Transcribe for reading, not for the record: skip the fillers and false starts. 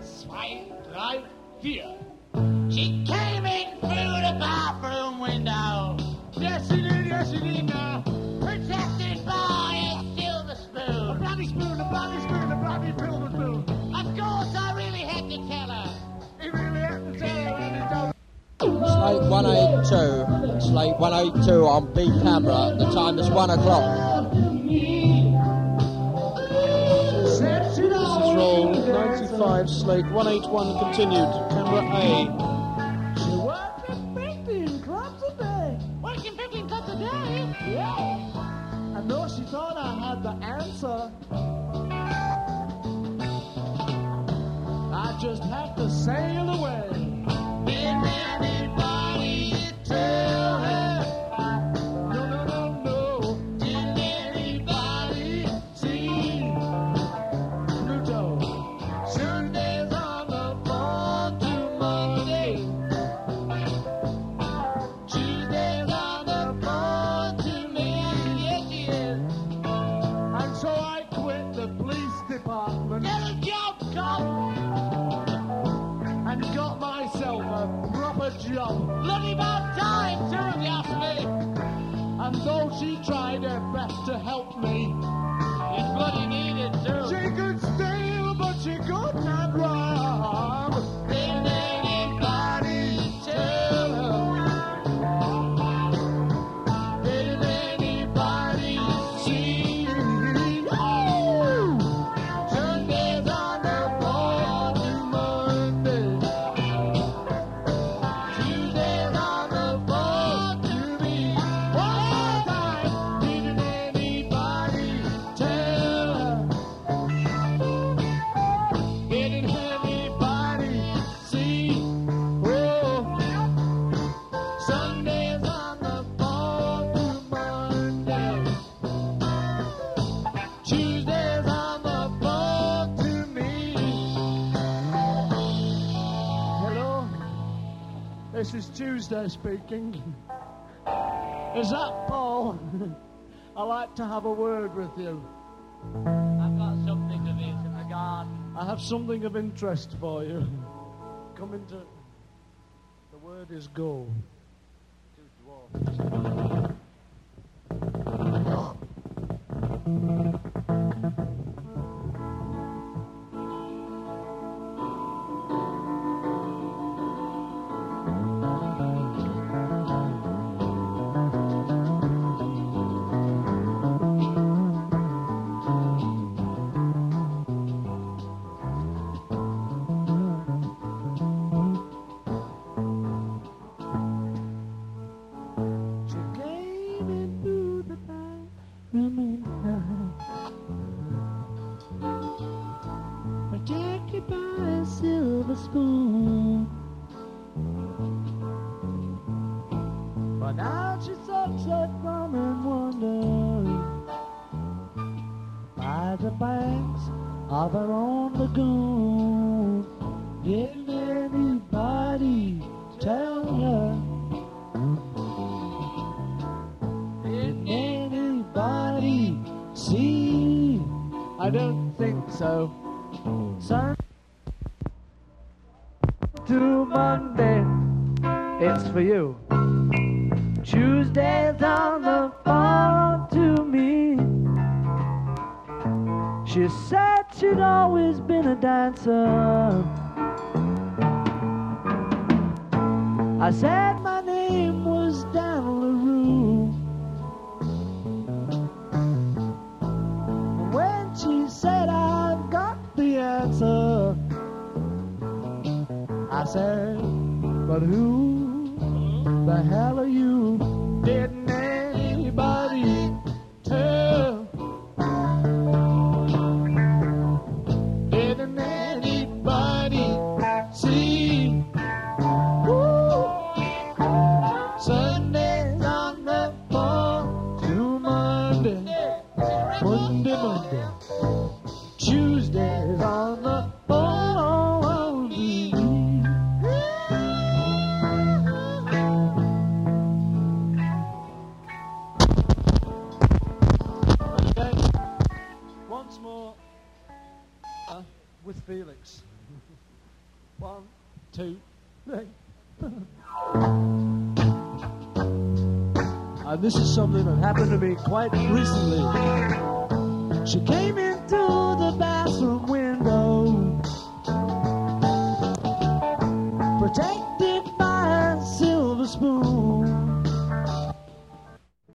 2, 3, 4. She came in through the bathroom window. Yes, she did now. Protected by a silver spoon. A bloody spoon, a bloody spoon, a bloody silver spoon. Of course, I really had to tell her. He really had to tell her and he told her. Slate 182. Slate 182 on B camera. The time is 1 o'clock. This is roll 95, Slate 181 continued. Camera A. She worked in 15 clubs a day. Working 15 cups a day? Yeah. I know she thought I had the answer. I just had to sail away. Did anybody tell her? No. Did anybody see? Pluto. Sundays on the phone to Monday. Tuesdays on the phone to me. Yes, she is. And so I quit the police department. Get a job, cop. And got myself a proper job. Bloody about time, too, if you ask me. And though she tried her best to help me, It's bloody needed, too. she could steal, but she could not rob. Did anybody tell her? Did anybody see? Sundays on the phone to Monday. Tuesdays on the phone to me. One time, did anybody tell her? Did anybody see? Oh, Sundays on the phone to Monday. Tuesdays on the phone to me. Hello? This is Tuesday speaking. Is that Paul? I'd like to have a word with you. I've got something of this in the garden. I have something of interest for you. Come into... The word is go. Two dwarfs. She came into the bathroom and protected by a silver spoon. But now she sucks at from and wondering by the banks of her own lagoon. Did anybody tell her? Did anybody see? I don't think so. Sun to Monday, it's for you. Tuesday's on the phone to me. She said she'd always been a dancer. I said my name was Dan LaRue. When she said I've got the answer, I said, but who the hell are you? Didn't anybody tell? Didn't anybody see? Woo! Sundays on the phone to Monday. Monday. Tuesdays on the phone to me. 1, 2, 3. This is something that happened to me quite recently. She came into the bathroom window, protect